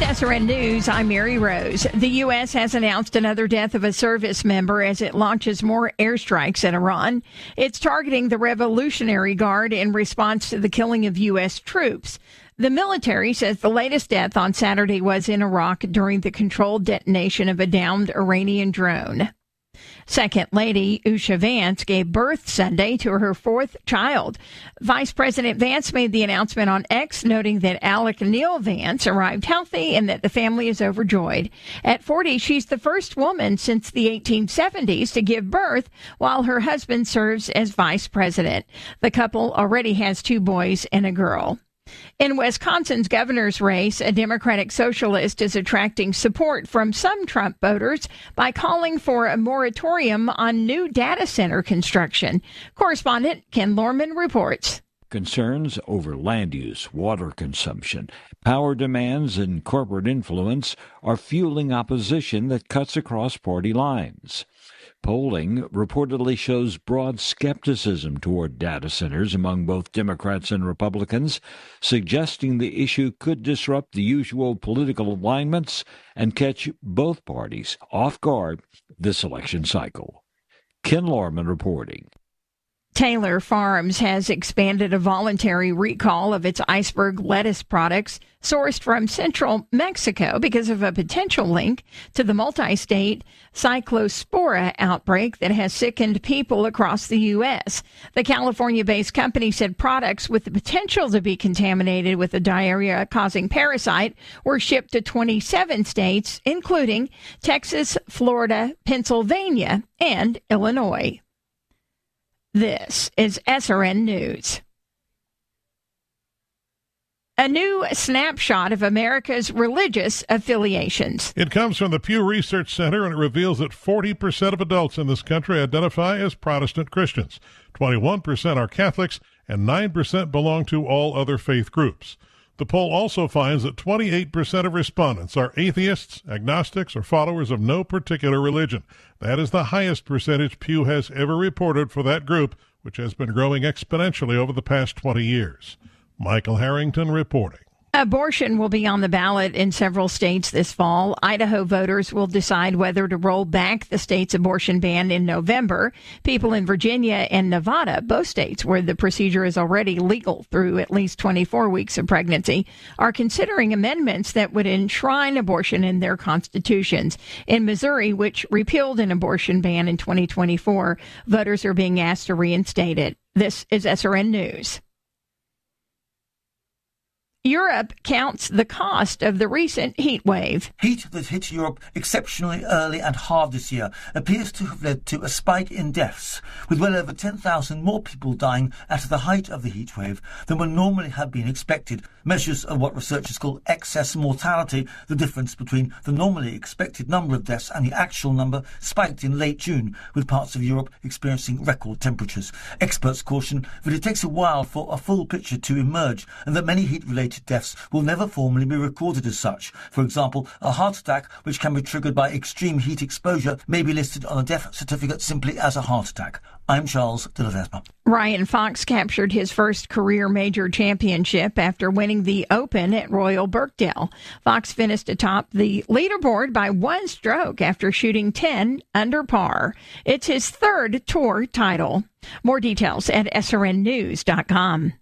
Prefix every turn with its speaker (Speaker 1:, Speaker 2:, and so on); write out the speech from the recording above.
Speaker 1: SRN News, I'm Mary Rose. The U.S. has announced another death of a service member as it launches more airstrikes at Iran. It's targeting the Revolutionary Guard in response to the killing of U.S. troops. The military says the latest death on Saturday was in Iraq during the controlled detonation of a downed Iranian drone. Second Lady Usha Vance gave birth Sunday to her fourth child. Vice President Vance made the announcement on X, noting that Alec Neil Vance arrived healthy and that the family is overjoyed. At 40, she's the first woman since the 1870s to give birth, while her husband serves as vice president. The couple already has 2 boys and a girl. In Wisconsin's governor's race, a Democratic socialist is attracting support from some Trump voters by calling for a moratorium on new data center construction. Correspondent Ken Lorman reports.
Speaker 2: Concerns over land use, water consumption, power demands, and corporate influence are fueling opposition that cuts across party lines. Polling reportedly shows broad skepticism toward data centers among both Democrats and Republicans, suggesting the issue could disrupt the usual political alignments and catch both parties off guard this election cycle. Ken Lorman reporting.
Speaker 1: Taylor Farms has expanded a voluntary recall of its iceberg lettuce products sourced from central Mexico because of a potential link to the multi-state cyclospora outbreak that has sickened people across the U.S. The California-based company said products with the potential to be contaminated with a diarrhea-causing parasite were shipped to 27 states, including Texas, Florida, Pennsylvania, and Illinois. This is SRN News. A new snapshot of America's religious affiliations.
Speaker 3: It comes from the Pew Research Center, and it reveals that 40% of adults in this country identify as Protestant Christians. 21% are Catholics, and 9% belong to all other faith groups. The poll also finds that 28% of respondents are atheists, agnostics, or followers of no particular religion. That is the highest percentage Pew has ever reported for that group, which has been growing exponentially over the past 20 years. Michael Harrington reporting.
Speaker 1: Abortion will be on the ballot in several states this fall. Idaho voters will decide whether to roll back the state's abortion ban in November. People in Virginia and Nevada, both states where the procedure is already legal through at least 24 weeks of pregnancy, are considering amendments that would enshrine abortion in their constitutions. In Missouri, which repealed an abortion ban in 2024, voters are being asked to reinstate it. This is SRN News. Europe counts the cost of the recent heat wave.
Speaker 4: Heat that hit Europe exceptionally early and hard this year appears to have led to a spike in deaths, with well over 10,000 more people dying at the height of the heat wave than would normally have been expected. Measures of what researchers call excess mortality, the difference between the normally expected number of deaths and the actual number, spiked in late June, with parts of Europe experiencing record temperatures. Experts caution that it takes a while for a full picture to emerge, and that many heat-related deaths will never formally be recorded as such. For example, a heart attack, which can be triggered by extreme heat exposure, may be listed on a death certificate simply as a heart attack. I'm Charles de Ledesma.
Speaker 1: Ryan Fox captured his first career major championship after winning the Open at Royal Birkdale. Fox finished atop the leaderboard by 1 stroke after shooting 10 under par. It's his third tour title. More details at srnnews.com.